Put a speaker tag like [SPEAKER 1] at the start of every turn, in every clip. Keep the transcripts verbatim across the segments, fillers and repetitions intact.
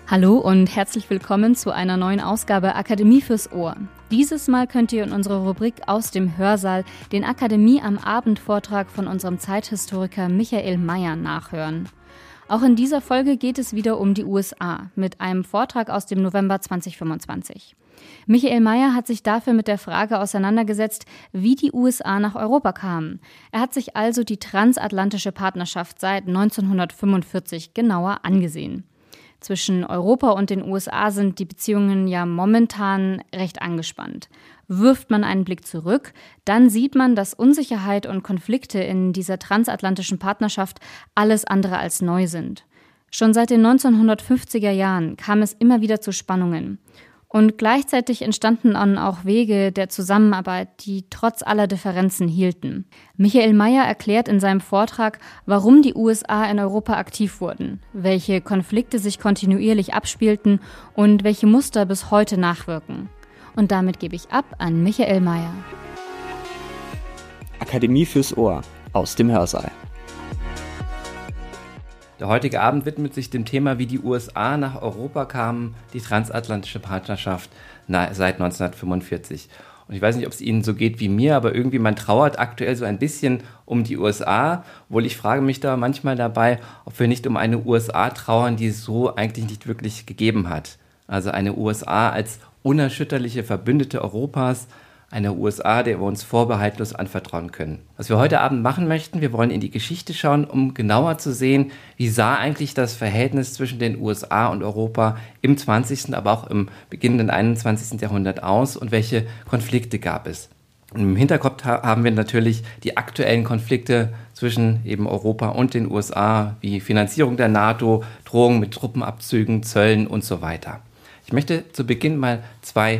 [SPEAKER 1] Hallo und herzlich willkommen zu einer neuen Ausgabe Akademie fürs Ohr. Dieses Mal könnt ihr in unserer Rubrik Aus dem Hörsaal den Akademie am Abend-Vortrag von unserem Zeithistoriker Michael Mayer nachhören. Auch in dieser Folge geht es wieder um die U S A mit einem Vortrag aus dem November zweitausendfünfundzwanzig. Michael Mayer hat sich dafür mit der Frage auseinandergesetzt, wie die U S A nach Europa kamen. Er hat sich also die transatlantische Partnerschaft seit neunzehnhundertfünfundvierzig genauer angesehen. Zwischen Europa und den U S A sind die Beziehungen ja momentan recht angespannt. Wirft man einen Blick zurück, dann sieht man, dass Unsicherheit und Konflikte in dieser transatlantischen Partnerschaft alles andere als neu sind. Schon seit den neunzehnhundertfünfziger Jahren kam es immer wieder zu Spannungen. Und gleichzeitig entstanden dann auch Wege der Zusammenarbeit, die trotz aller Differenzen hielten. Michael Mayer erklärt in seinem Vortrag, warum die U S A in Europa aktiv wurden, welche Konflikte sich kontinuierlich abspielten und welche Muster bis heute nachwirken. Und damit gebe ich ab an Michael Mayer.
[SPEAKER 2] Akademie fürs Ohr aus dem Hörsaal.
[SPEAKER 3] Der heutige Abend widmet sich dem Thema, wie die U S A nach Europa kamen, die transatlantische Partnerschaft seit neunzehnhundertfünfundvierzig. Und ich weiß nicht, ob es Ihnen so geht wie mir, aber irgendwie man trauert aktuell so ein bisschen um die U S A, obwohl ich frage mich da manchmal dabei, ob wir nicht um eine U S A trauern, die es so eigentlich nicht wirklich gegeben hat. Also eine U S A als unerschütterliche Verbündete Europas, eine U S A, der wir uns vorbehaltlos anvertrauen können. Was wir heute Abend machen möchten, wir wollen in die Geschichte schauen, um genauer zu sehen, wie sah eigentlich das Verhältnis zwischen den U S A und Europa im zwanzigsten, aber auch im beginnenden einundzwanzigsten Jahrhundert aus und welche Konflikte gab es. Und im Hinterkopf haben wir natürlich die aktuellen Konflikte zwischen eben Europa und den U S A, wie Finanzierung der NATO, Drohungen mit Truppenabzügen, Zöllen und so weiter. Ich möchte zu Beginn mal zwei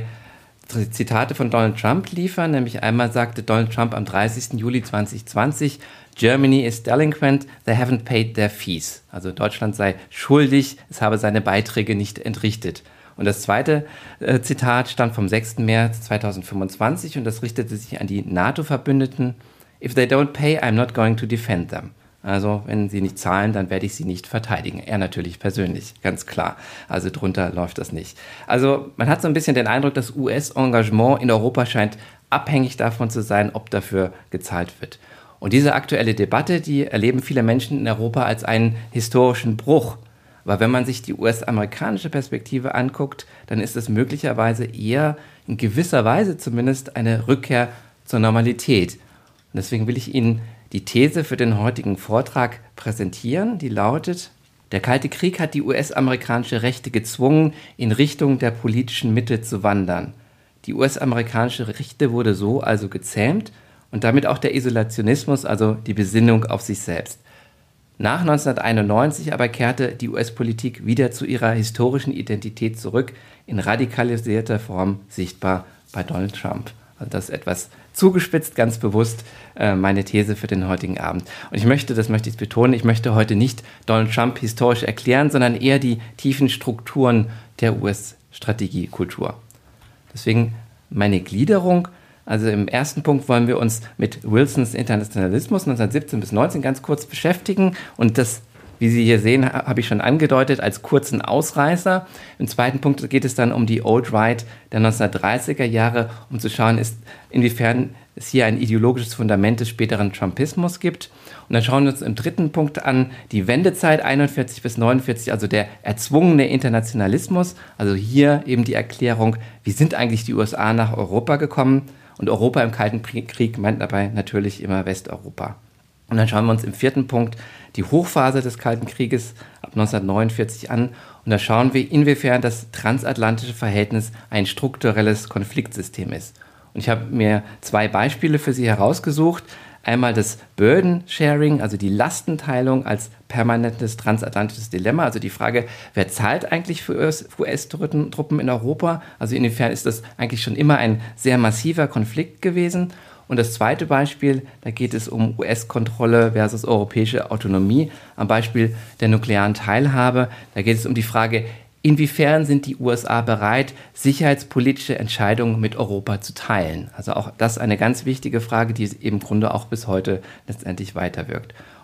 [SPEAKER 3] Zitate von Donald Trump liefern, nämlich einmal sagte Donald Trump am dreißigsten Juli zweitausendzwanzig, Germany is delinquent, they haven't paid their fees. Also Deutschland sei schuldig, es habe seine Beiträge nicht entrichtet. Und das zweite äh, Zitat stammt vom sechsten März zweitausendfünfundzwanzig und das richtete sich an die NATO-Verbündeten. If they don't pay, I'm not going to defend them. Also wenn sie nicht zahlen, dann werde ich sie nicht verteidigen. Er natürlich persönlich, ganz klar. Also drunter läuft das nicht. Also man hat so ein bisschen den Eindruck, das U S-Engagement in Europa scheint abhängig davon zu sein, ob dafür gezahlt wird. Und diese aktuelle Debatte, die erleben viele Menschen in Europa als einen historischen Bruch. Aber wenn man sich die U S-amerikanische Perspektive anguckt, dann ist es möglicherweise eher in gewisser Weise zumindest eine Rückkehr zur Normalität. Und deswegen will ich Ihnen die These für den heutigen Vortrag präsentieren, die lautet: Der Kalte Krieg hat die U S-amerikanische Rechte gezwungen, in Richtung der politischen Mitte zu wandern. Die U S-amerikanische Rechte wurde so also gezähmt und damit auch der Isolationismus, also die Besinnung auf sich selbst. Nach neunzehnhunderteinundneunzig aber kehrte die U S-Politik wieder zu ihrer historischen Identität zurück, in radikalisierter Form sichtbar bei Donald Trump. Also das ist etwas zugespitzt, ganz bewusst äh, meine These für den heutigen Abend. Und ich möchte, das möchte ich betonen, ich möchte heute nicht Donald Trump historisch erklären, sondern eher die tiefen Strukturen der U S-Strategiekultur. Deswegen meine Gliederung. Also im ersten Punkt wollen wir uns mit Wilsons Internationalismus neunzehnhundertsiebzehn bis neunzehn ganz kurz beschäftigen und das, wie Sie hier sehen, habe ich schon angedeutet, als kurzen Ausreißer. Im zweiten Punkt geht es dann um die Old Right der neunzehnhundertdreißiger Jahre, um zu schauen, ist, inwiefern es hier ein ideologisches Fundament des späteren Trumpismus gibt. Und dann schauen wir uns im dritten Punkt an die Wendezeit einundvierzig bis neunundvierzig, also der erzwungene Internationalismus. Also hier eben die Erklärung, wie sind eigentlich die U S A nach Europa gekommen? Und Europa im Kalten Krieg meint dabei natürlich immer Westeuropa. Und dann schauen wir uns im vierten Punkt die Hochphase des Kalten Krieges ab neunzehnhundertneunundvierzig an. Und da schauen wir, inwiefern das transatlantische Verhältnis ein strukturelles Konfliktsystem ist. Und ich habe mir zwei Beispiele für Sie herausgesucht. Einmal das Burden Sharing, also die Lastenteilung als permanentes transatlantisches Dilemma. Also die Frage, wer zahlt eigentlich für U S-Truppen in Europa? Also inwiefern ist das eigentlich schon immer ein sehr massiver Konflikt gewesen? Und das zweite Beispiel, da geht es um U S-Kontrolle versus europäische Autonomie. Am Beispiel der nuklearen Teilhabe, da geht es um die Frage, inwiefern sind die U S A bereit, sicherheitspolitische Entscheidungen mit Europa zu teilen? Also auch das eine ganz wichtige Frage, die im Grunde auch bis heute letztendlich weiterwirkt.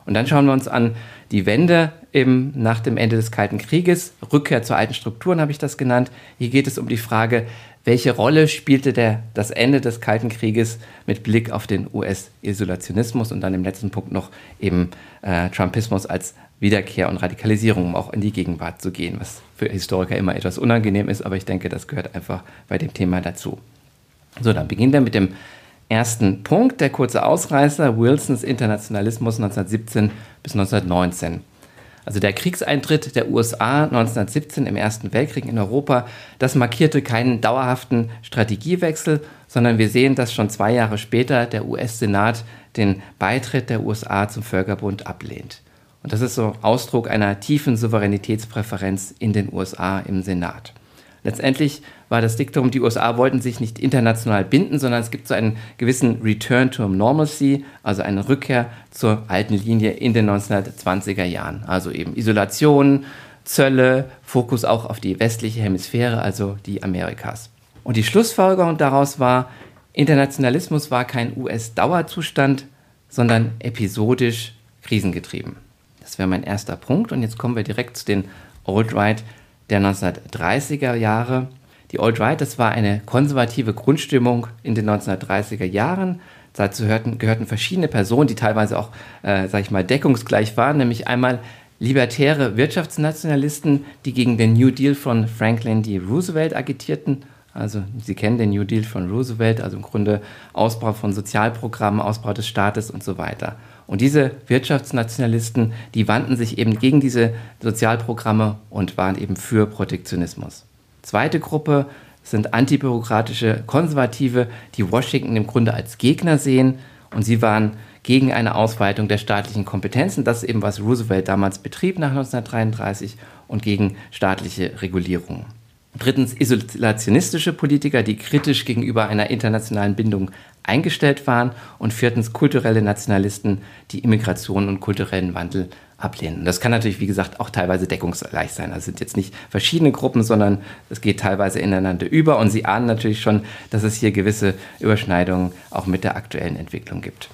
[SPEAKER 3] Und dann schauen wir uns an die Wende eben nach dem Ende des Kalten Krieges, Rückkehr zu alten Strukturen habe ich das genannt. Hier geht es um die Frage, welche Rolle spielte der, das Ende des Kalten Krieges mit Blick auf den U S-Isolationismus und dann im letzten Punkt noch eben äh, Trumpismus als Wiederkehr und Radikalisierung, um auch in die Gegenwart zu gehen, was für Historiker immer etwas unangenehm ist, aber ich denke, das gehört einfach bei dem Thema dazu. So, dann beginnen wir mit dem ersten Punkt, der kurze Ausreißer, Wilsons Internationalismus neunzehnhundertsiebzehn bis neunzehnhundertneunzehn. Also der Kriegseintritt der U S A neunzehnhundertsiebzehn im Ersten Weltkrieg in Europa, das markierte keinen dauerhaften Strategiewechsel, sondern wir sehen, dass schon zwei Jahre später der U S-Senat den Beitritt der U S A zum Völkerbund ablehnt. Und das ist so Ausdruck einer tiefen Souveränitätspräferenz in den U S A im Senat. Letztendlich war das Diktum, die U S A wollten sich nicht international binden, sondern es gibt so einen gewissen Return to Normalcy, also eine Rückkehr zur alten Linie in den neunzehnhundertzwanziger Jahren. Also eben Isolation, Zölle, Fokus auch auf die westliche Hemisphäre, also die Amerikas. Und die Schlussfolgerung daraus war, Internationalismus war kein U S-Dauerzustand, sondern episodisch krisengetrieben. Das wäre mein erster Punkt. Und jetzt kommen wir direkt zu den Old Right der neunzehnhundertdreißiger Jahre. Die Old Right, das war eine konservative Grundstimmung in den neunzehnhundertdreißiger Jahren. Dazu gehörten, gehörten verschiedene Personen, die teilweise auch, äh, sag ich mal, deckungsgleich waren, nämlich einmal libertäre Wirtschaftsnationalisten, die gegen den New Deal von Franklin D. Roosevelt agitierten. Also Sie kennen den New Deal von Roosevelt, also im Grunde Ausbau von Sozialprogrammen, Ausbau des Staates und so weiter. Und diese Wirtschaftsnationalisten, die wandten sich eben gegen diese Sozialprogramme und waren eben für Protektionismus. Zweite Gruppe sind antibürokratische Konservative, die Washington im Grunde als Gegner sehen, und sie waren gegen eine Ausweitung der staatlichen Kompetenzen, das ist eben, was Roosevelt damals betrieb nach neunzehnhundertdreiunddreißig, und gegen staatliche Regulierung. Drittens isolationistische Politiker, die kritisch gegenüber einer internationalen Bindung eingestellt waren, und viertens kulturelle Nationalisten, die Immigration und kulturellen Wandel ablehnen. Und das kann natürlich, wie gesagt, auch teilweise deckungsgleich sein. Also es sind jetzt nicht verschiedene Gruppen, sondern es geht teilweise ineinander über, und Sie ahnen natürlich schon, dass es hier gewisse Überschneidungen auch mit der aktuellen Entwicklung gibt.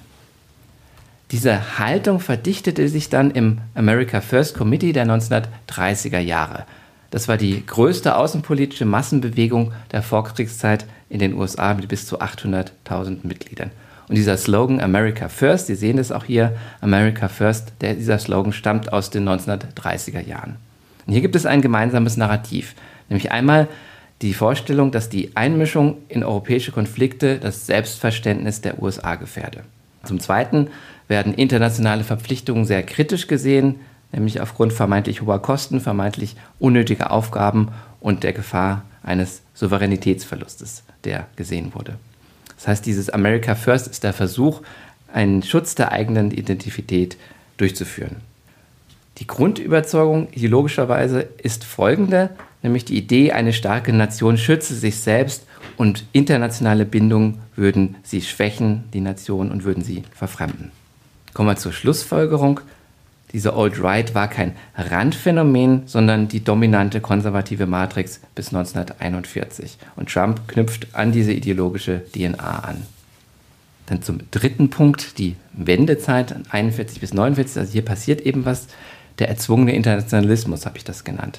[SPEAKER 3] Diese Haltung verdichtete sich dann im America First Committee der neunzehnhundertdreißiger Jahre. Das war die größte außenpolitische Massenbewegung der Vorkriegszeit in den U S A mit bis zu achthunderttausend Mitgliedern. Und dieser Slogan America First, Sie sehen das auch hier, America First, der, dieser Slogan stammt aus den neunzehnhundertdreißiger Jahren. Und hier gibt es ein gemeinsames Narrativ, nämlich einmal die Vorstellung, dass die Einmischung in europäische Konflikte das Selbstverständnis der U S A gefährde. Zum Zweiten werden internationale Verpflichtungen sehr kritisch gesehen, nämlich aufgrund vermeintlich hoher Kosten, vermeintlich unnötiger Aufgaben und der Gefahr eines Souveränitätsverlustes, der gesehen wurde. Das heißt, dieses America First ist der Versuch, einen Schutz der eigenen Identität durchzuführen. Die Grundüberzeugung ideologischerweise ist folgende, nämlich die Idee, eine starke Nation schütze sich selbst und internationale Bindungen würden sie schwächen, die Nation, und würden sie verfremden. Kommen wir zur Schlussfolgerung. Diese Old Right war kein Randphänomen, sondern die dominante konservative Matrix bis neunzehnhunderteinundvierzig. Und Trump knüpft an diese ideologische D N A an. Dann zum dritten Punkt, die Wendezeit, einundvierzig bis neunundvierzig. Also hier passiert eben was, der erzwungene Internationalismus, habe ich das genannt.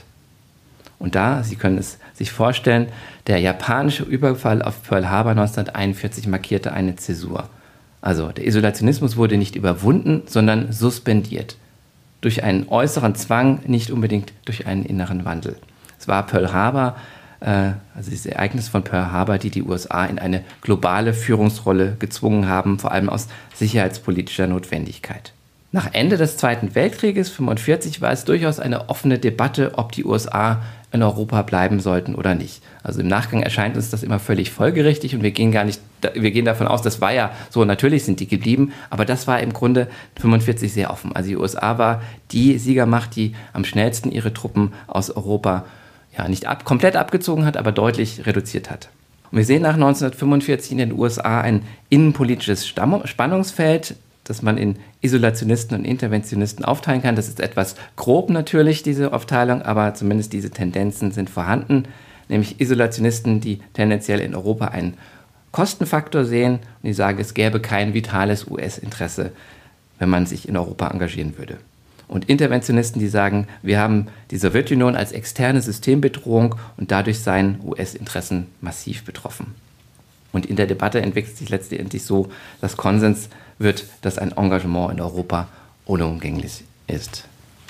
[SPEAKER 3] Und da, Sie können es sich vorstellen, der japanische Überfall auf Pearl Harbor neunzehnhunderteinundvierzig markierte eine Zäsur. Also der Isolationismus wurde nicht überwunden, sondern suspendiert. Durch einen äußeren Zwang, nicht unbedingt durch einen inneren Wandel. Es war Pearl Harbor, äh, also dieses Ereignis von Pearl Harbor, die die U S A in eine globale Führungsrolle gezwungen haben, vor allem aus sicherheitspolitischer Notwendigkeit. Nach Ende des Zweiten Weltkrieges neunzehnhundertfünfundvierzig war es durchaus eine offene Debatte, ob die U S A in Europa bleiben sollten oder nicht. Also im Nachgang erscheint uns das immer völlig folgerichtig, und wir gehen gar nicht, wir gehen davon aus, das war ja so, natürlich sind die geblieben, aber das war im Grunde fünfundvierzig sehr offen. Also die U S A war die Siegermacht, die am schnellsten ihre Truppen aus Europa ja nicht ab, komplett abgezogen hat, aber deutlich reduziert hat. Und wir sehen nach neunzehnhundertfünfundvierzig in den U S A ein innenpolitisches Stamm- Spannungsfeld, dass man in Isolationisten und Interventionisten aufteilen kann. Das ist etwas grob natürlich, diese Aufteilung, aber zumindest diese Tendenzen sind vorhanden. Nämlich Isolationisten, die tendenziell in Europa einen Kostenfaktor sehen und die sagen, es gäbe kein vitales U S-Interesse wenn man sich in Europa engagieren würde. Und Interventionisten, die sagen, wir haben die Sowjetunion als externe Systembedrohung und dadurch seien U S-Interessen massiv betroffen. Und in der Debatte entwickelt sich letztendlich so, dass Konsens wird, dass ein Engagement in Europa unumgänglich ist.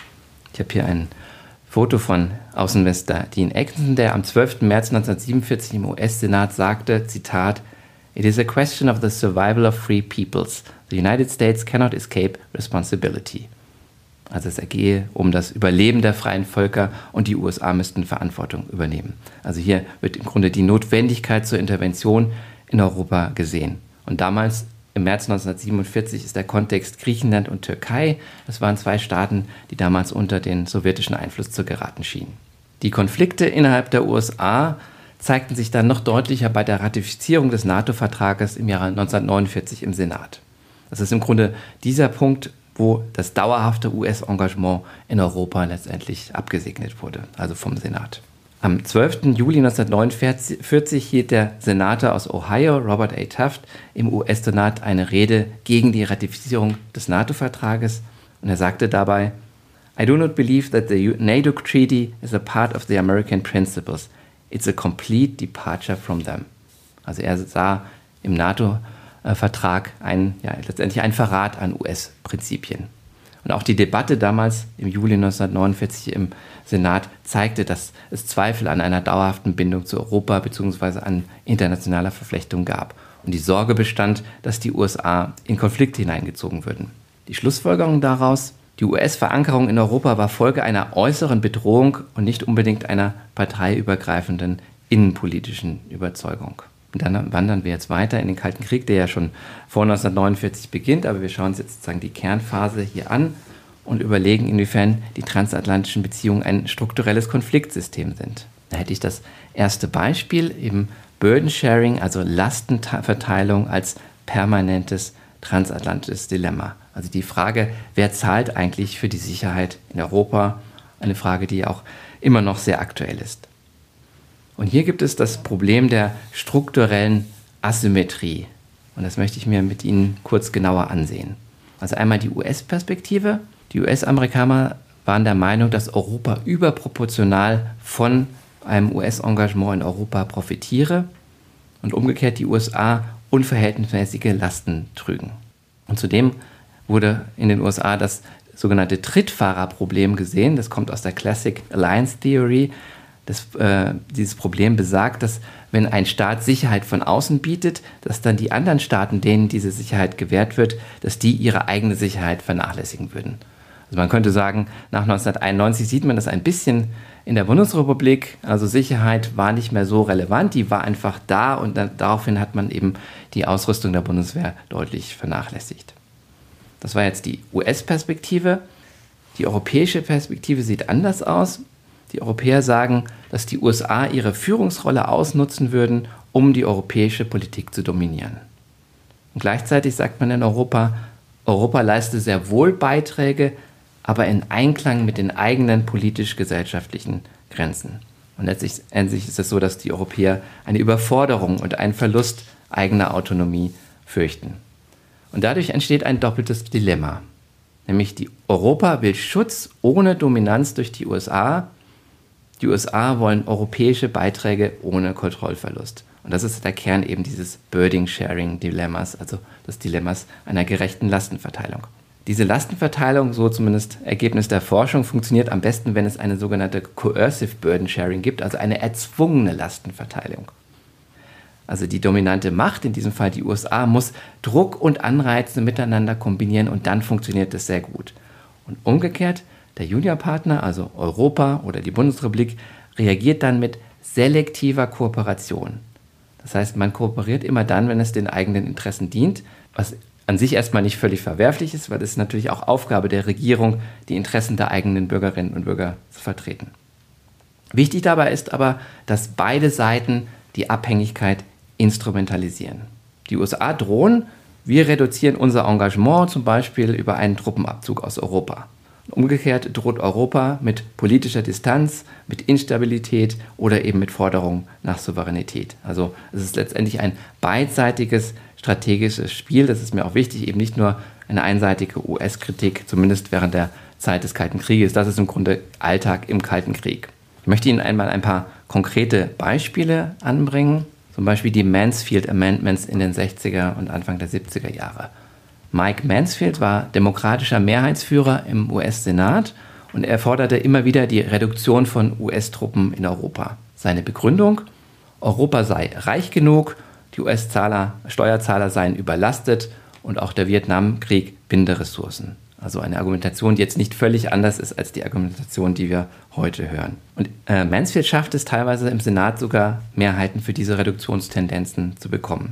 [SPEAKER 3] Ich habe hier ein Foto von Außenminister Dean Acheson, der am zwölften März neunzehnhundertsiebenundvierzig im U S-Senat sagte, Zitat, "It is a question of the survival of free peoples. The United States cannot escape responsibility." Also es gehe um das Überleben der freien Völker und die U S A müssten Verantwortung übernehmen. Also hier wird im Grunde die Notwendigkeit zur Intervention in Europa gesehen. Und damals, im März neunzehnhundertsiebenundvierzig, ist der Kontext Griechenland und Türkei. Das waren zwei Staaten, die damals unter den sowjetischen Einfluss zu geraten schienen. Die Konflikte innerhalb der U S A zeigten sich dann noch deutlicher bei der Ratifizierung des NATO-Vertrages im Jahre neunzehnhundertneunundvierzig im Senat. Das ist im Grunde dieser Punkt, wo das dauerhafte U S-Engagement in Europa letztendlich abgesegnet wurde, also vom Senat. Am zwölften Juli neunzehnhundertneunundvierzig hielt der Senator aus Ohio, Robert A. Taft, im U S-Senat eine Rede gegen die Ratifizierung des NATO-Vertrages und er sagte dabei, "I do not believe that the NATO treaty is a part of the American principles. It's a complete departure from them." Also er sah im NATO-Vertrag ein, ja, letztendlich ein Verrat an U S-Prinzipien. Und auch die Debatte damals im Juli neunzehnhundertneunundvierzig im Senat zeigte, dass es Zweifel an einer dauerhaften Bindung zu Europa bzw. an internationaler Verflechtung gab. Und die Sorge bestand, dass die U S A in Konflikte hineingezogen würden. Die Schlussfolgerung daraus, die U S-Verankerung in Europa war Folge einer äußeren Bedrohung und nicht unbedingt einer parteiübergreifenden innenpolitischen Überzeugung. Und dann wandern wir jetzt weiter in den Kalten Krieg, der ja schon vor neunzehnhundertneunundvierzig beginnt, aber wir schauen uns jetzt sozusagen die Kernphase hier an und überlegen, inwiefern die transatlantischen Beziehungen ein strukturelles Konfliktsystem sind. Da hätte ich das erste Beispiel, eben Burden Sharing, also Lastenverteilung als permanentes transatlantisches Dilemma. Also die Frage, wer zahlt eigentlich für die Sicherheit in Europa? Eine Frage, die auch immer noch sehr aktuell ist. Und hier gibt es das Problem der strukturellen Asymmetrie. Und das möchte ich mir mit Ihnen kurz genauer ansehen. Also einmal die U S-Perspektive. Die U S-Amerikaner waren der Meinung, dass Europa überproportional von einem U S-Engagement in Europa profitiere und umgekehrt die U S A unverhältnismäßige Lasten trügen. Und zudem wurde in den U S A das sogenannte Trittfahrerproblem gesehen. Das kommt aus der Classic Alliance Theory. Das, äh, dieses Problem besagt, dass wenn ein Staat Sicherheit von außen bietet, dass dann die anderen Staaten, denen diese Sicherheit gewährt wird, dass die ihre eigene Sicherheit vernachlässigen würden. Also man könnte sagen, nach neunzehnhunderteinundneunzig sieht man das ein bisschen in der Bundesrepublik. Also Sicherheit war nicht mehr so relevant, die war einfach da und dann, daraufhin hat man eben die Ausrüstung der Bundeswehr deutlich vernachlässigt. Das war jetzt die U S-Perspektive. Die europäische Perspektive sieht anders aus. Die Europäer sagen, dass die U S A ihre Führungsrolle ausnutzen würden, um die europäische Politik zu dominieren. Und gleichzeitig sagt man in Europa, Europa leiste sehr wohl Beiträge, aber in Einklang mit den eigenen politisch-gesellschaftlichen Grenzen. Und letztlich, letztlich ist es so, dass die Europäer eine Überforderung und einen Verlust eigener Autonomie fürchten. Und dadurch entsteht ein doppeltes Dilemma. Nämlich die Europa will Schutz ohne Dominanz durch die U S A. Die U S A wollen europäische Beiträge ohne Kontrollverlust. Und das ist der Kern eben dieses Burden-Sharing-Dilemmas, also des Dilemmas einer gerechten Lastenverteilung. Diese Lastenverteilung, so zumindest Ergebnis der Forschung, funktioniert am besten, wenn es eine sogenannte Coercive Burden Sharing gibt, also eine erzwungene Lastenverteilung. Also die dominante Macht, in diesem Fall die U S A, muss Druck und Anreize miteinander kombinieren und dann funktioniert das sehr gut. Und umgekehrt, der Juniorpartner, also Europa oder die Bundesrepublik, reagiert dann mit selektiver Kooperation. Das heißt, man kooperiert immer dann, wenn es den eigenen Interessen dient, was an sich erstmal nicht völlig verwerflich ist, weil es ist natürlich auch Aufgabe der Regierung, die Interessen der eigenen Bürgerinnen und Bürger zu vertreten. Wichtig dabei ist aber, dass beide Seiten die Abhängigkeit instrumentalisieren. Die U S A drohen, wir reduzieren unser Engagement zum Beispiel über einen Truppenabzug aus Europa. Umgekehrt droht Europa mit politischer Distanz, mit Instabilität oder eben mit Forderungen nach Souveränität. Also es ist letztendlich ein beidseitiges strategisches Spiel. Das ist mir auch wichtig, eben nicht nur eine einseitige U S-Kritik, zumindest während der Zeit des Kalten Krieges. Das ist im Grunde Alltag im Kalten Krieg. Ich möchte Ihnen einmal ein paar konkrete Beispiele anbringen, zum Beispiel die Mansfield Amendments in den sechziger und Anfang der siebziger Jahre. Mike Mansfield war demokratischer Mehrheitsführer im U S-Senat und er forderte immer wieder die Reduktion von U S-Truppen in Europa. Seine Begründung: Europa sei reich genug, die U S-Steuerzahler seien überlastet und auch der Vietnamkrieg binde Ressourcen. Also eine Argumentation, die jetzt nicht völlig anders ist als die Argumentation, die wir heute hören. Und äh, Mansfield schafft es teilweise im Senat sogar, Mehrheiten für diese Reduktionstendenzen zu bekommen.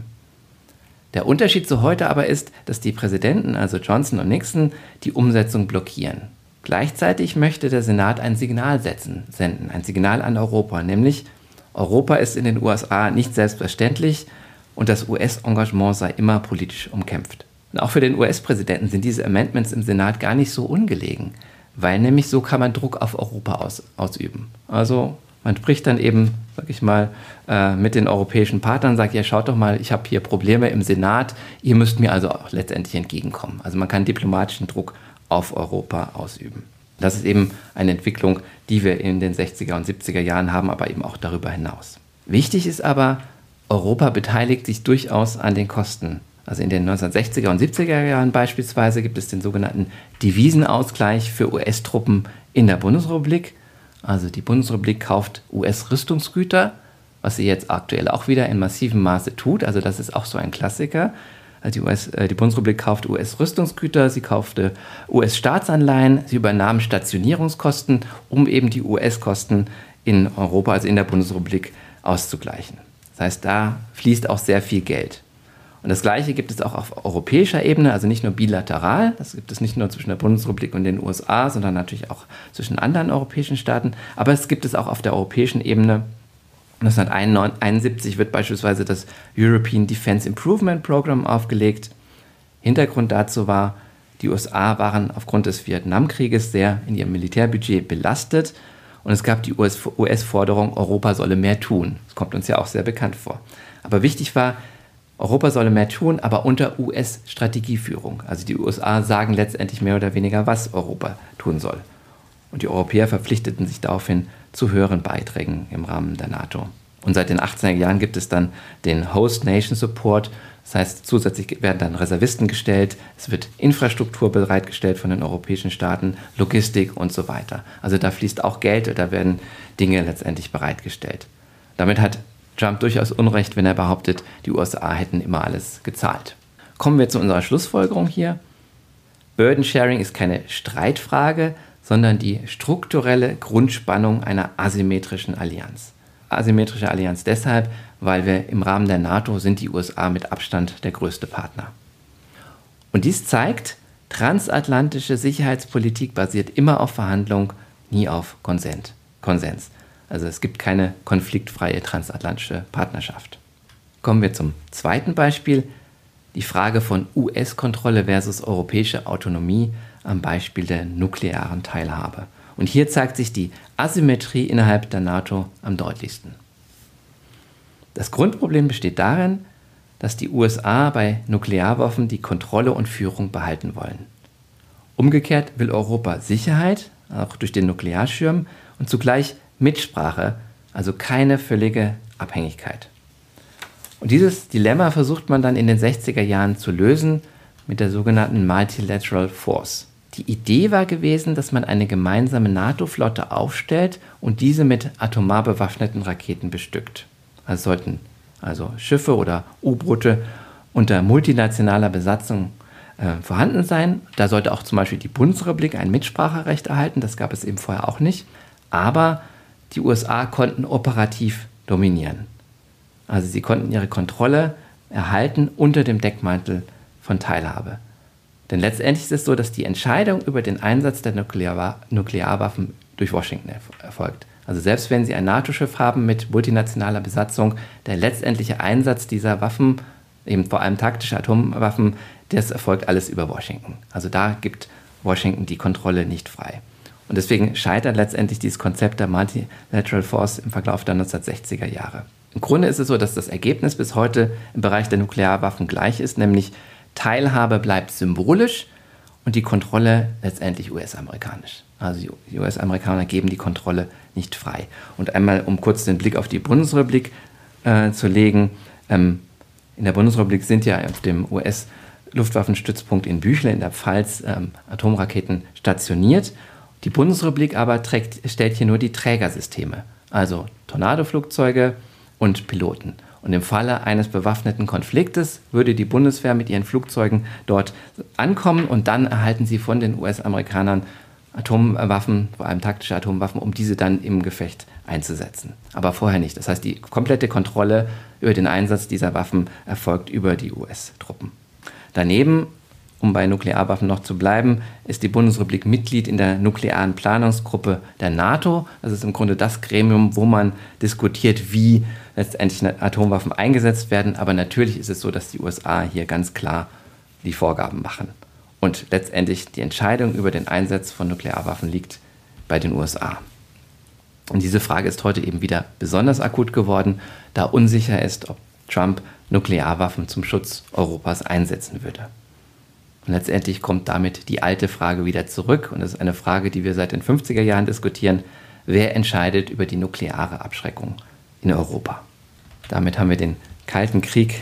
[SPEAKER 3] Der Unterschied zu heute aber ist, dass die Präsidenten, also Johnson und Nixon, die Umsetzung blockieren. Gleichzeitig möchte der Senat ein Signal setzen, senden, ein Signal an Europa, nämlich Europa ist in den U S A nicht selbstverständlich und das U S-Engagement sei immer politisch umkämpft. Und auch für den U S-Präsidenten sind diese Amendments im Senat gar nicht so ungelegen, weil nämlich so kann man Druck auf Europa aus, ausüben. Also man spricht dann eben, sag ich mal, äh, mit den europäischen Partnern, sagt, ja, schaut doch mal, ich habe hier Probleme im Senat, ihr müsst mir also auch letztendlich entgegenkommen. Also man kann diplomatischen Druck auf Europa ausüben. Das ist eben eine Entwicklung, die wir in den sechziger und siebziger Jahren haben, aber eben auch darüber hinaus. Wichtig ist aber, Europa beteiligt sich durchaus an den Kosten. Also in den neunzehnhundertsechziger und siebziger Jahren beispielsweise gibt es den sogenannten Devisenausgleich für U S-Truppen in der Bundesrepublik. Also die Bundesrepublik kauft U S-Rüstungsgüter, was sie jetzt aktuell auch wieder in massivem Maße tut. Also das ist auch so ein Klassiker. Die, U S, äh, die Bundesrepublik kauft U S-Rüstungsgüter, sie kaufte U S-Staatsanleihen, sie übernahm Stationierungskosten, um eben die U S-Kosten in Europa, also in der Bundesrepublik, auszugleichen. Das heißt, da fließt auch sehr viel Geld. Und das Gleiche gibt es auch auf europäischer Ebene, also nicht nur bilateral, das gibt es nicht nur zwischen der Bundesrepublik und den U S A, sondern natürlich auch zwischen anderen europäischen Staaten, aber es gibt es auch auf der europäischen Ebene. neunzehnhunderteinundsiebzig wird beispielsweise das European Defense Improvement Program aufgelegt. Hintergrund dazu war, die U S A waren aufgrund des Vietnamkrieges sehr in ihrem Militärbudget belastet und es gab die U S-Forderung, Europa solle mehr tun. Das kommt uns ja auch sehr bekannt vor. Aber wichtig war, Europa solle mehr tun, aber unter U S-Strategieführung. Also die U S A sagen letztendlich mehr oder weniger, was Europa tun soll. Und die Europäer verpflichteten sich daraufhin zu höheren Beiträgen im Rahmen der NATO. Und seit den achtziger Jahren gibt es dann den Host Nation Support. Das heißt, zusätzlich werden dann Reservisten gestellt, es wird Infrastruktur bereitgestellt von den europäischen Staaten, Logistik und so weiter. Also da fließt auch Geld, da werden Dinge letztendlich bereitgestellt. Damit hat Trump durchaus Unrecht, wenn er behauptet, die U S A hätten immer alles gezahlt. Kommen wir zu unserer Schlussfolgerung hier. Burden Sharing ist keine Streitfrage, sondern die strukturelle Grundspannung einer asymmetrischen Allianz. Asymmetrische Allianz deshalb, weil wir im Rahmen der NATO sind die U S A mit Abstand der größte Partner. Und dies zeigt, transatlantische Sicherheitspolitik basiert immer auf Verhandlung, nie auf Konsens. Konsens. Also es gibt keine konfliktfreie transatlantische Partnerschaft. Kommen wir zum zweiten Beispiel, die Frage von U S-Kontrolle versus europäische Autonomie am Beispiel der nuklearen Teilhabe. Und hier zeigt sich die Asymmetrie innerhalb der NATO am deutlichsten. Das Grundproblem besteht darin, dass die U S A bei Nuklearwaffen die Kontrolle und Führung behalten wollen. Umgekehrt will Europa Sicherheit, auch durch den Nuklearschirm, und zugleich Mitsprache, also keine völlige Abhängigkeit. Und dieses Dilemma versucht man dann in den sechziger Jahren zu lösen mit der sogenannten Multilateral Force. Die Idee war gewesen, dass man eine gemeinsame NATO-Flotte aufstellt und diese mit atomar bewaffneten Raketen bestückt. Also sollten also Schiffe oder U-Boote unter multinationaler Besatzung äh, vorhanden sein. Da sollte auch zum Beispiel die Bundesrepublik ein Mitspracherecht erhalten, das gab es eben vorher auch nicht. Aber die U S A konnten operativ dominieren. Also sie konnten ihre Kontrolle erhalten unter dem Deckmantel von Teilhabe. Denn letztendlich ist es so, dass die Entscheidung über den Einsatz der Nuklear- Nuklearwaffen durch Washington erfolgt. Also selbst wenn sie ein NATO-Schiff haben mit multinationaler Besatzung, der letztendliche Einsatz dieser Waffen, eben vor allem taktische Atomwaffen, das erfolgt alles über Washington. Also da gibt Washington die Kontrolle nicht frei. Und deswegen scheitert letztendlich dieses Konzept der Multilateral Force im Verlauf der neunzehnhundertsechziger Jahre. Im Grunde ist es so, dass das Ergebnis bis heute im Bereich der Nuklearwaffen gleich ist, nämlich Teilhabe bleibt symbolisch und die Kontrolle letztendlich U S-amerikanisch. Also die U S-Amerikaner geben die Kontrolle nicht frei. Und einmal, um kurz den Blick auf die Bundesrepublik äh, zu legen, ähm, in der Bundesrepublik sind ja auf dem U S-Luftwaffenstützpunkt in Büchle in der Pfalz ähm, Atomraketen stationiert. Die Bundesrepublik aber trägt, stellt hier nur die Trägersysteme, also Tornadoflugzeuge und Piloten. Und im Falle eines bewaffneten Konfliktes würde die Bundeswehr mit ihren Flugzeugen dort ankommen und dann erhalten sie von den U S-Amerikanern Atomwaffen, vor allem taktische Atomwaffen, um diese dann im Gefecht einzusetzen. Aber vorher nicht. Das heißt, die komplette Kontrolle über den Einsatz dieser Waffen erfolgt über die U S-Truppen. Daneben, um bei Nuklearwaffen noch zu bleiben, ist die Bundesrepublik Mitglied in der nuklearen Planungsgruppe der NATO. Das ist im Grunde das Gremium, wo man diskutiert, wie letztendlich Atomwaffen eingesetzt werden. Aber natürlich ist es so, dass die U S A hier ganz klar die Vorgaben machen. Und letztendlich die Entscheidung über den Einsatz von Nuklearwaffen liegt bei den U S A. Und diese Frage ist heute eben wieder besonders akut geworden, da unsicher ist, ob Trump Nuklearwaffen zum Schutz Europas einsetzen würde. Und letztendlich kommt damit die alte Frage wieder zurück. Und das ist eine Frage, die wir seit den fünfziger Jahren diskutieren. Wer entscheidet über die nukleare Abschreckung in Europa? Damit haben wir den Kalten Krieg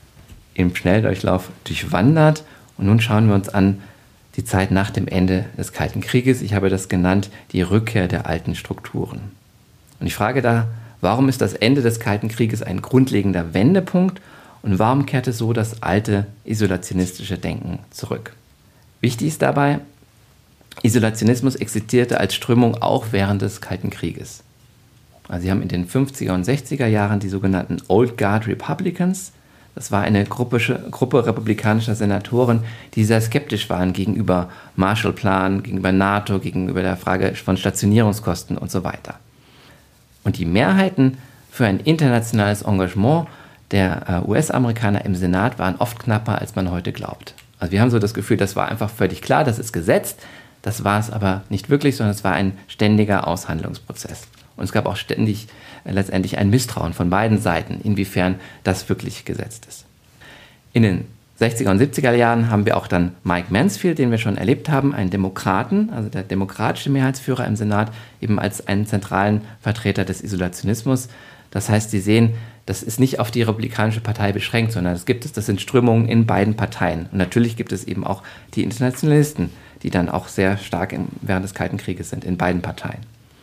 [SPEAKER 3] im Schnelldurchlauf durchwandert. Und nun schauen wir uns an die Zeit nach dem Ende des Kalten Krieges. Ich habe das genannt, die Rückkehr der alten Strukturen. Und ich frage da, warum ist das Ende des Kalten Krieges ein grundlegender Wendepunkt? Und warum kehrte so das alte isolationistische Denken zurück? Wichtig ist dabei, Isolationismus existierte als Strömung auch während des Kalten Krieges. Also sie haben in den fünfziger und sechziger Jahren die sogenannten Old Guard Republicans. Das war eine Gruppe, Gruppe republikanischer Senatoren, die sehr skeptisch waren gegenüber Marshallplan, gegenüber NATO, gegenüber der Frage von Stationierungskosten und so weiter. Und die Mehrheiten für ein internationales Engagement der U S-Amerikaner im Senat waren oft knapper, als man heute glaubt. Also wir haben so das Gefühl, das war einfach völlig klar, das ist gesetzt. Das war es aber nicht wirklich, sondern es war ein ständiger Aushandlungsprozess. Und es gab auch ständig äh, letztendlich ein Misstrauen von beiden Seiten, inwiefern das wirklich gesetzt ist. In den sechziger und siebziger Jahren haben wir auch dann Mike Mansfield, den wir schon erlebt haben, einen Demokraten, also der demokratische Mehrheitsführer im Senat, eben als einen zentralen Vertreter des Isolationismus. Das heißt, Sie sehen, das ist nicht auf die Republikanische Partei beschränkt, sondern es gibt es, das sind Strömungen in beiden Parteien. Und natürlich gibt es eben auch die Internationalisten, die dann auch sehr stark im, während des Kalten Krieges sind, in beiden Parteien.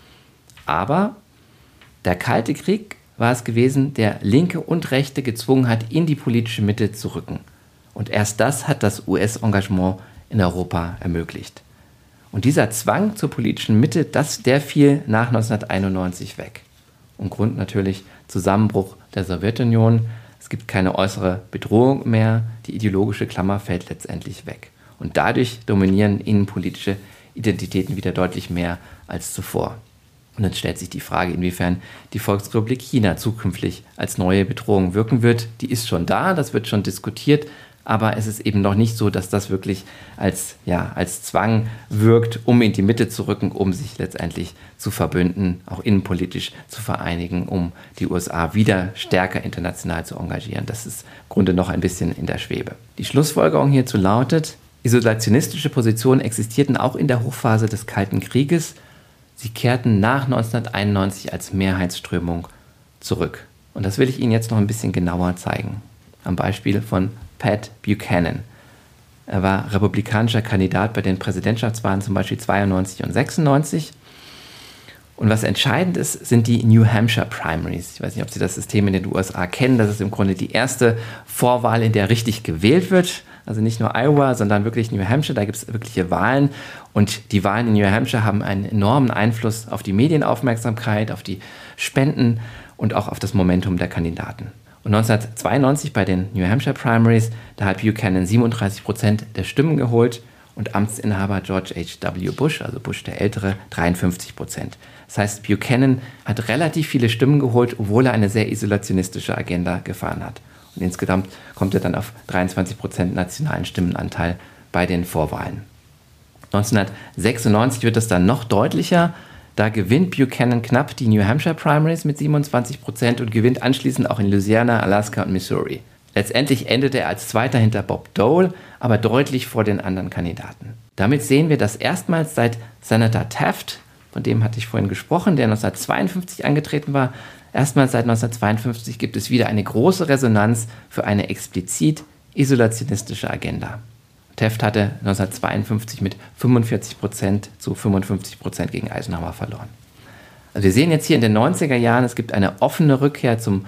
[SPEAKER 3] Aber der Kalte Krieg war es gewesen, der Linke und Rechte gezwungen hat, in die politische Mitte zu rücken. Und erst das hat das U S-Engagement in Europa ermöglicht. Und dieser Zwang zur politischen Mitte, das, der fiel nach neunzehnhunderteinundneunzig weg. Und Grund natürlich Zusammenbruch der Sowjetunion. Es gibt keine äußere Bedrohung mehr. Die ideologische Klammer fällt letztendlich weg. Und dadurch dominieren innenpolitische Identitäten wieder deutlich mehr als zuvor. Und dann stellt sich die Frage, inwiefern die Volksrepublik China zukünftig als neue Bedrohung wirken wird. Die ist schon da, das wird schon diskutiert, aber es ist eben noch nicht so, dass das wirklich als, ja, als Zwang wirkt, um in die Mitte zu rücken, um sich letztendlich zu verbünden, auch innenpolitisch zu vereinigen, um die U S A wieder stärker international zu engagieren. Das ist im Grunde noch ein bisschen in der Schwebe. Die Schlussfolgerung hierzu lautet, isolationistische Positionen existierten auch in der Hochphase des Kalten Krieges. Sie kehrten nach neunzehnhunderteinundneunzig als Mehrheitsströmung zurück. Und das will ich Ihnen jetzt noch ein bisschen genauer zeigen. Am Beispiel von Pat Buchanan. Er war republikanischer Kandidat bei den Präsidentschaftswahlen zum Beispiel zweiundneunzig und sechsundneunzig. Und was entscheidend ist, sind die New Hampshire Primaries. Ich weiß nicht, ob Sie das System in den U S A kennen. Das ist im Grunde die erste Vorwahl, in der richtig gewählt wird. Also nicht nur Iowa, sondern wirklich New Hampshire. Da gibt es wirkliche Wahlen. Und die Wahlen in New Hampshire haben einen enormen Einfluss auf die Medienaufmerksamkeit, auf die Spenden und auch auf das Momentum der Kandidaten. Und neunzehnhundertzweiundneunzig bei den New Hampshire Primaries, da hat Buchanan siebenunddreißig Prozent der Stimmen geholt und Amtsinhaber George H W Bush, also Bush der Ältere, dreiundfünfzig Prozent. Das heißt, Buchanan hat relativ viele Stimmen geholt, obwohl er eine sehr isolationistische Agenda gefahren hat. Und insgesamt kommt er dann auf dreiundzwanzig Prozent nationalen Stimmenanteil bei den Vorwahlen. neunzehnhundertsechsundneunzig wird es dann noch deutlicher. Da gewinnt Buchanan knapp die New Hampshire Primaries mit siebenundzwanzig Prozent und gewinnt anschließend auch in Louisiana, Alaska und Missouri. Letztendlich endete er als Zweiter hinter Bob Dole, aber deutlich vor den anderen Kandidaten. Damit sehen wir, dass erstmals seit Senator Taft, von dem hatte ich vorhin gesprochen, der neunzehnhundertzweiundfünfzig angetreten war, erstmals seit neunzehnhundertzweiundfünfzig gibt es wieder eine große Resonanz für eine explizit isolationistische Agenda. Taft hatte neunzehnhundertzweiundfünfzig mit fünfundvierzig Prozent zu fünfundfünfzig Prozent gegen Eisenhower verloren. Also wir sehen jetzt hier in den neunziger Jahren, es gibt eine offene Rückkehr zum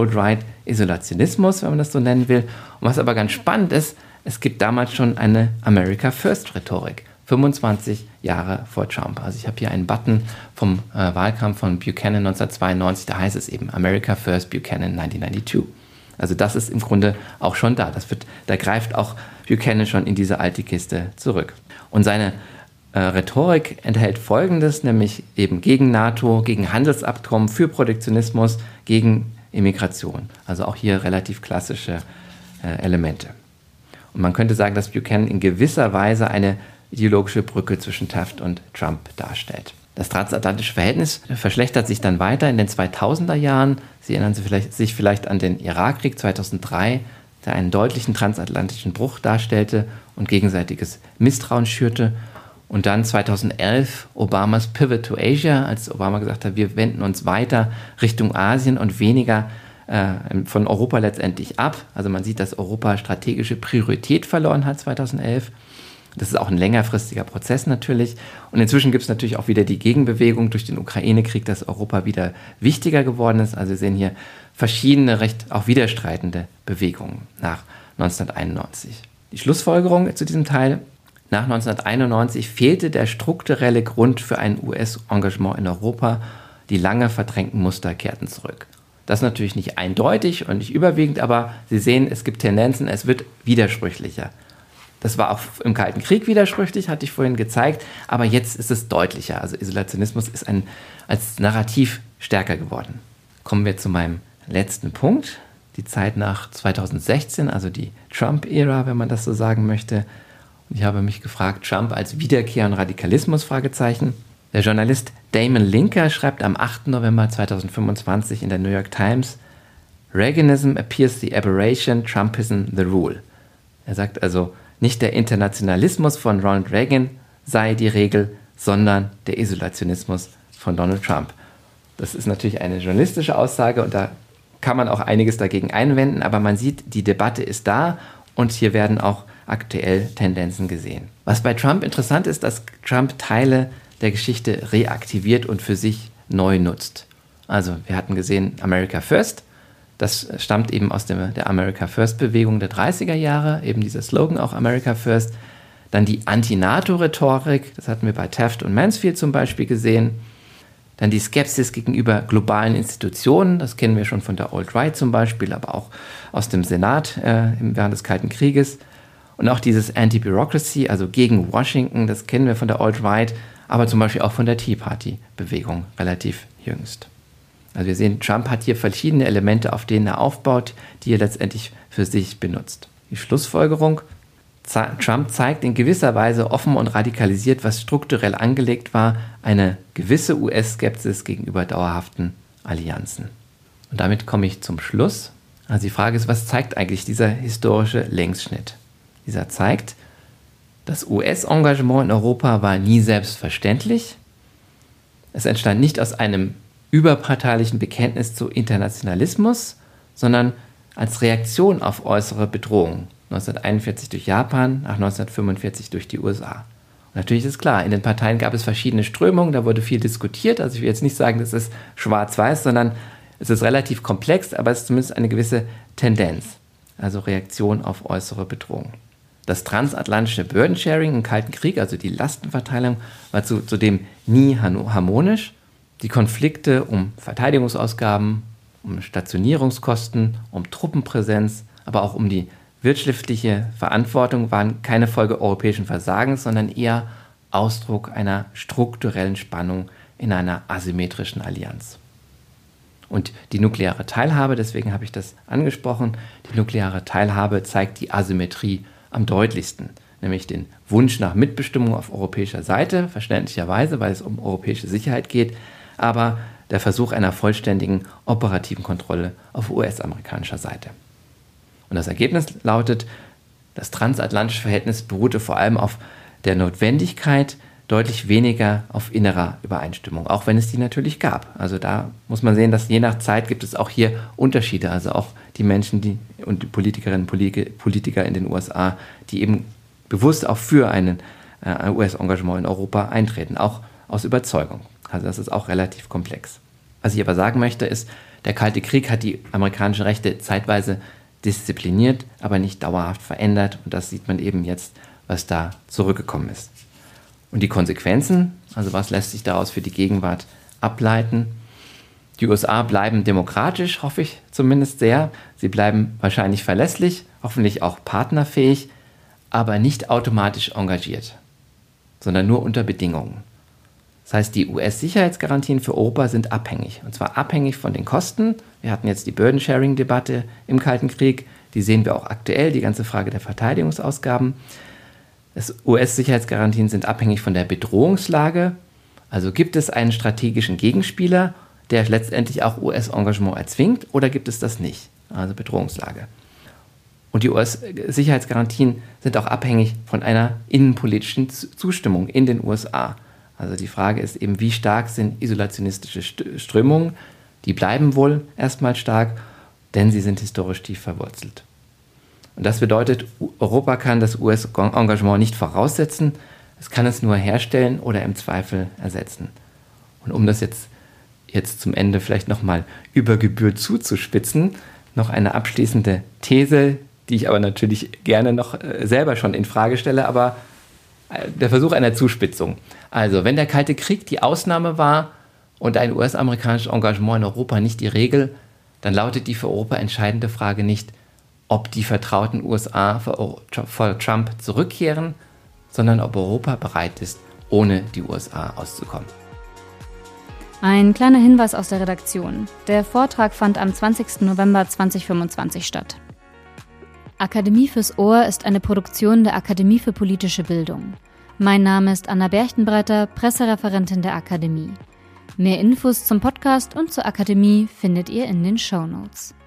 [SPEAKER 3] Alt-Right-Isolationismus, wenn man das so nennen will. Und was aber ganz spannend ist, es gibt damals schon eine America First-Rhetorik, fünfundzwanzig Jahre vor Trump. Also ich habe hier einen Button vom äh, Wahlkampf von Buchanan neunzehnhundertzweiundneunzig, da heißt es eben America First Buchanan neunzehnhundertzweiundneunzig. Also das ist im Grunde auch schon da. Das wird, da greift auch Buchanan schon in diese alte Kiste zurück. Und seine äh, Rhetorik enthält Folgendes, nämlich eben gegen NATO, gegen Handelsabkommen, für Protektionismus, gegen Immigration. Also auch hier relativ klassische äh, Elemente. Und man könnte sagen, dass Buchanan in gewisser Weise eine ideologische Brücke zwischen Taft und Trump darstellt. Das transatlantische Verhältnis verschlechtert sich dann weiter in den zweitausender Jahren. Sie erinnern sich vielleicht, sich vielleicht an den Irakkrieg zweitausenddrei, der einen deutlichen transatlantischen Bruch darstellte und gegenseitiges Misstrauen schürte. Und dann zweitausendelf Obamas Pivot to Asia, als Obama gesagt hat, wir wenden uns weiter Richtung Asien und weniger äh, von Europa letztendlich ab. Also man sieht, dass Europa strategische Priorität verloren hat zweitausendelf. Das ist auch ein längerfristiger Prozess natürlich. Und inzwischen gibt es natürlich auch wieder die Gegenbewegung durch den Ukraine-Krieg, dass Europa wieder wichtiger geworden ist. Also wir sehen hier verschiedene, recht auch widerstreitende Bewegungen nach neunzehnhunderteinundneunzig. Die Schlussfolgerung zu diesem Teil: Nach neunzehnhunderteinundneunzig fehlte der strukturelle Grund für ein U S-Engagement in Europa. Die lange verdrängten Muster kehrten zurück. Das ist natürlich nicht eindeutig und nicht überwiegend, aber Sie sehen, es gibt Tendenzen, es wird widersprüchlicher. Das war auch im Kalten Krieg widersprüchlich, hatte ich vorhin gezeigt, aber jetzt ist es deutlicher. Also Isolationismus ist ein, als Narrativ stärker geworden. Kommen wir zu meinem letzten Punkt, die Zeit nach zweitausendsechzehn, also die Trump-Ära, wenn man das so sagen möchte. Und ich habe mich gefragt, Trump als Wiederkehr und Radikalismus, Fragezeichen. Der Journalist Damon Linker schreibt am achten November zweitausendfünfundzwanzig in der New York Times: Reaganism appears the aberration, Trumpism the rule. Er sagt also, nicht der Internationalismus von Ronald Reagan sei die Regel, sondern der Isolationismus von Donald Trump. Das ist natürlich eine journalistische Aussage und da kann man auch einiges dagegen einwenden, aber man sieht, die Debatte ist da und hier werden auch aktuell Tendenzen gesehen. Was bei Trump interessant ist, dass Trump Teile der Geschichte reaktiviert und für sich neu nutzt. Also wir hatten gesehen America First. Das stammt eben aus dem, der America First-Bewegung der dreißiger Jahre, eben dieser Slogan auch America First. Dann die Anti-NATO-Rhetorik, das hatten wir bei Taft und Mansfield zum Beispiel gesehen. Dann die Skepsis gegenüber globalen Institutionen, das kennen wir schon von der Alt-Right zum Beispiel, aber auch aus dem Senat äh, während des Kalten Krieges. Und auch dieses Anti-Bureaucracy, also gegen Washington, das kennen wir von der Alt-Right, aber zum Beispiel auch von der Tea Party-Bewegung relativ jüngst. Also wir sehen, Trump hat hier verschiedene Elemente, auf denen er aufbaut, die er letztendlich für sich benutzt. Die Schlussfolgerung: Trump zeigt in gewisser Weise offen und radikalisiert, was strukturell angelegt war, eine gewisse U S-Skepsis gegenüber dauerhaften Allianzen. Und damit komme ich zum Schluss. Also die Frage ist, was zeigt eigentlich dieser historische Längsschnitt? Dieser zeigt, das U S-Engagement in Europa war nie selbstverständlich. Es entstand nicht aus einem überparteilichen Bekenntnis zu Internationalismus, sondern als Reaktion auf äußere Bedrohungen. neunzehnhunderteinundvierzig durch Japan, nach neunzehnhundertfünfundvierzig durch die U S A. Und natürlich ist klar, in den Parteien gab es verschiedene Strömungen, da wurde viel diskutiert. Also ich will jetzt nicht sagen, das ist schwarz-weiß, sondern es ist relativ komplex, aber es ist zumindest eine gewisse Tendenz. Also Reaktion auf äußere Bedrohungen. Das transatlantische Burden-Sharing im Kalten Krieg, also die Lastenverteilung, war zu, zudem nie harmonisch. Die Konflikte um Verteidigungsausgaben, um Stationierungskosten, um Truppenpräsenz, aber auch um die wirtschaftliche Verantwortung waren keine Folge europäischen Versagens, sondern eher Ausdruck einer strukturellen Spannung in einer asymmetrischen Allianz. Und die nukleare Teilhabe, deswegen habe ich das angesprochen, die nukleare Teilhabe zeigt die Asymmetrie am deutlichsten. nämlich den Wunsch nach Mitbestimmung auf europäischer Seite, verständlicherweise, weil es um europäische Sicherheit geht, aber der Versuch einer vollständigen operativen Kontrolle auf U S-amerikanischer Seite. Und das Ergebnis lautet, das transatlantische Verhältnis beruhte vor allem auf der Notwendigkeit, deutlich weniger auf innerer Übereinstimmung, auch wenn es die natürlich gab. Also da muss man sehen, dass je nach Zeit gibt es auch hier Unterschiede. Also auch die Menschen die, und die Politikerinnen und Politiker in den U S A, die eben bewusst auch für einen, äh, ein U S-Engagement in Europa eintreten, auch aus Überzeugung. Also das ist auch relativ komplex. Was ich aber sagen möchte, ist, der Kalte Krieg hat die amerikanischen Rechte zeitweise diszipliniert, aber nicht dauerhaft verändert. Und das sieht man eben jetzt, was da zurückgekommen ist. Und die Konsequenzen, also was lässt sich daraus für die Gegenwart ableiten? Die U S A bleiben demokratisch, hoffe ich zumindest sehr. Sie bleiben wahrscheinlich verlässlich, hoffentlich auch partnerfähig, aber nicht automatisch engagiert, sondern nur unter Bedingungen. Das heißt, die U S-Sicherheitsgarantien für Europa sind abhängig. Und zwar abhängig von den Kosten. Wir hatten jetzt die Burden-Sharing-Debatte im Kalten Krieg. Die sehen wir auch aktuell, die ganze Frage der Verteidigungsausgaben. U S-Sicherheitsgarantien sind abhängig von der Bedrohungslage. Also gibt es einen strategischen Gegenspieler, der letztendlich auch U S-Engagement erzwingt, oder gibt es das nicht? Also Bedrohungslage. Und die U S-Sicherheitsgarantien sind auch abhängig von einer innenpolitischen Zustimmung in den U S A. Also die Frage ist eben, wie stark sind isolationistische Strömungen? Die bleiben wohl erstmal stark, denn sie sind historisch tief verwurzelt. Und das bedeutet, Europa kann das U S-Engagement nicht voraussetzen, es kann es nur herstellen oder im Zweifel ersetzen. Und um das jetzt, jetzt zum Ende vielleicht nochmal über Gebühr zuzuspitzen, noch eine abschließende These, die ich aber natürlich gerne noch selber schon in Frage stelle, aber der Versuch einer Zuspitzung. Also, wenn der Kalte Krieg die Ausnahme war und ein U S-amerikanisches Engagement in Europa nicht die Regel, dann lautet die für Europa entscheidende Frage nicht, ob die vertrauten U S A vor Trump zurückkehren, sondern ob Europa bereit ist, ohne die U S A auszukommen.
[SPEAKER 1] Ein kleiner Hinweis aus der Redaktion. Der Vortrag fand am zwanzigsten November zweitausendfünfundzwanzig statt. Akademie fürs Ohr ist eine Produktion der Akademie für politische Bildung. Mein Name ist Anna Berchtenbreiter, Pressereferentin der Akademie. Mehr Infos zum Podcast und zur Akademie findet ihr in den Shownotes.